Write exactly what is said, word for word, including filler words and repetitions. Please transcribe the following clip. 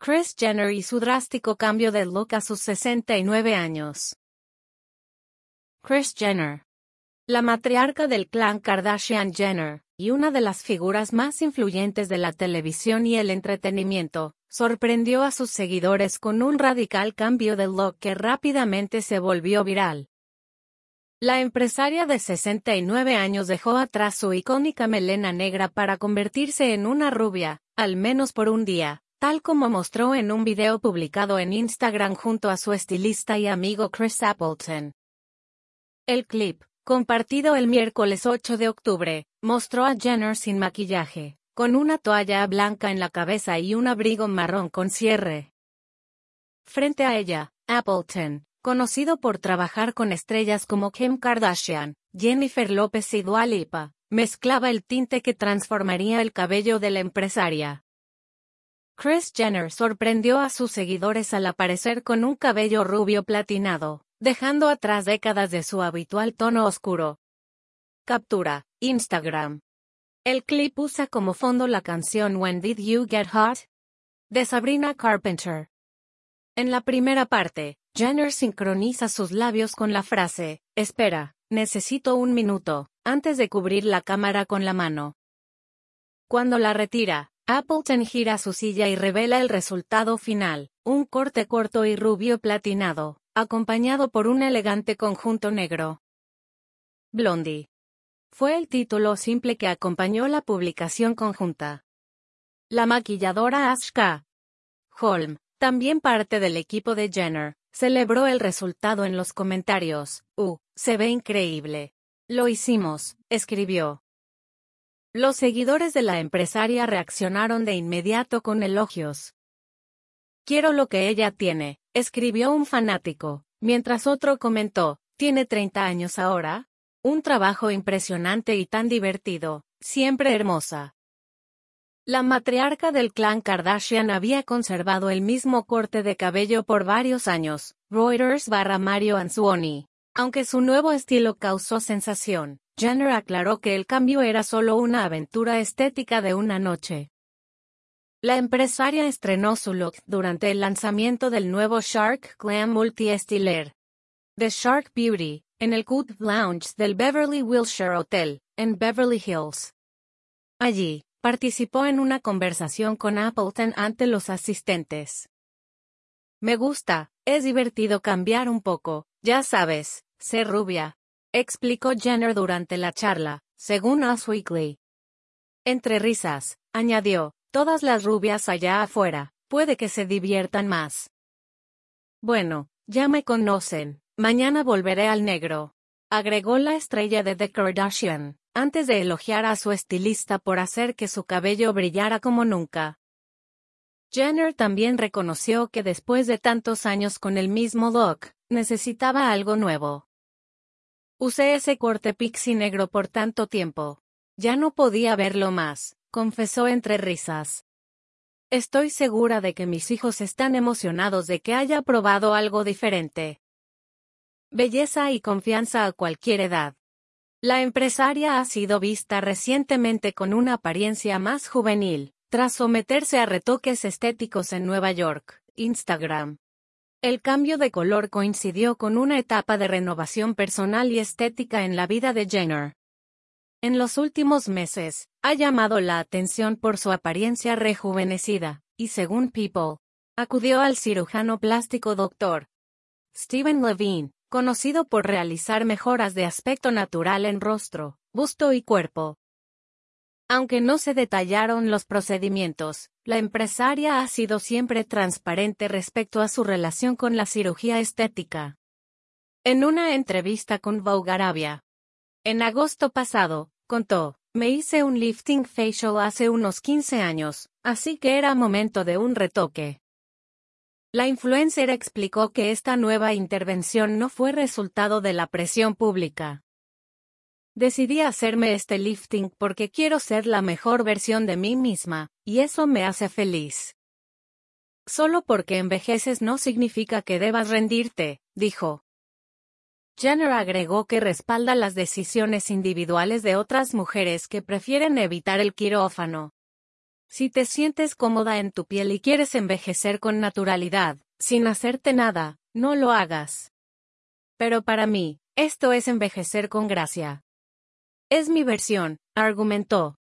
Kris Jenner y su drástico cambio de look a sus sesenta y nueve años. Kris Jenner, la matriarca del clan Kardashian-Jenner, y una de las figuras más influyentes de la televisión y el entretenimiento, sorprendió a sus seguidores con un radical cambio de look que rápidamente se volvió viral. La empresaria de sesenta y nueve años dejó atrás su icónica melena negra para convertirse en una rubia, al menos por un día, tal como mostró en un video publicado en Instagram junto a su estilista y amigo Chris Appleton. El clip, compartido el miércoles ocho de octubre, mostró a Jenner sin maquillaje, con una toalla blanca en la cabeza y un abrigo marrón con cierre. Frente a ella, Appleton, conocido por trabajar con estrellas como Kim Kardashian, Jennifer Lopez y Dua Lipa, mezclaba el tinte que transformaría el cabello de la empresaria. Kris Jenner sorprendió a sus seguidores al aparecer con un cabello rubio platinado, dejando atrás décadas de su habitual tono oscuro. Captura, Instagram. El clip usa como fondo la canción When Did You Get Hot? De Sabrina Carpenter. En la primera parte, Jenner sincroniza sus labios con la frase, espera, necesito un minuto, antes de cubrir la cámara con la mano. Cuando la retira, Appleton gira su silla y revela el resultado final, un corte corto y rubio platinado, acompañado por un elegante conjunto negro. Blondie. Fue el título simple que acompañó la publicación conjunta. La maquilladora Ashka Holm, también parte del equipo de Jenner, celebró el resultado en los comentarios. Uh, se ve increíble. Lo hicimos, escribió. Los seguidores de la empresaria reaccionaron de inmediato con elogios. Quiero lo que ella tiene, escribió un fanático, mientras otro comentó, ¿tiene treinta años ahora? Un trabajo impresionante y tan divertido, siempre hermosa. La matriarca del clan Kardashian había conservado el mismo corte de cabello por varios años, Reuters barra Mario Anzuoni. Aunque su nuevo estilo causó sensación, Jenner aclaró que el cambio era solo una aventura estética de una noche. La empresaria estrenó su look durante el lanzamiento del nuevo Shark Glam Multi-Estiler The Shark Beauty, en el Court Lounge del Beverly Wilshire Hotel, en Beverly Hills. Allí, participó en una conversación con Appleton ante los asistentes. Me gusta, es divertido cambiar un poco, ya sabes, ser rubia, explicó Jenner durante la charla, según Us Weekly. Entre risas, añadió, todas las rubias allá afuera, puede que se diviertan más. Bueno, ya me conocen, mañana volveré al negro, agregó la estrella de The Kardashian, antes de elogiar a su estilista por hacer que su cabello brillara como nunca. Jenner también reconoció que después de tantos años con el mismo look, necesitaba algo nuevo. Usé ese corte pixie negro por tanto tiempo. Ya no podía verlo más, confesó entre risas. Estoy segura de que mis hijos están emocionados de que haya probado algo diferente. Belleza y confianza a cualquier edad. La empresaria ha sido vista recientemente con una apariencia más juvenil, tras someterse a retoques estéticos en Nueva York, Instagram. El cambio de color coincidió con una etapa de renovación personal y estética en la vida de Jenner. En los últimos meses, ha llamado la atención por su apariencia rejuvenecida, y según People, acudió al cirujano plástico doctor Steven Levine, conocido por realizar mejoras de aspecto natural en rostro, busto y cuerpo. Aunque no se detallaron los procedimientos, la empresaria ha sido siempre transparente respecto a su relación con la cirugía estética. En una entrevista con Vogue Arabia, en agosto pasado, contó, me hice un lifting facial hace unos quince años, así que era momento de un retoque. La influencer explicó que esta nueva intervención no fue resultado de la presión pública. Decidí hacerme este lifting porque quiero ser la mejor versión de mí misma, y eso me hace feliz. Solo porque envejeces no significa que debas rendirte, dijo. Jenner agregó que respalda las decisiones individuales de otras mujeres que prefieren evitar el quirófano. Si te sientes cómoda en tu piel y quieres envejecer con naturalidad, sin hacerte nada, no lo hagas. Pero para mí, esto es envejecer con gracia. Es mi versión, argumentó.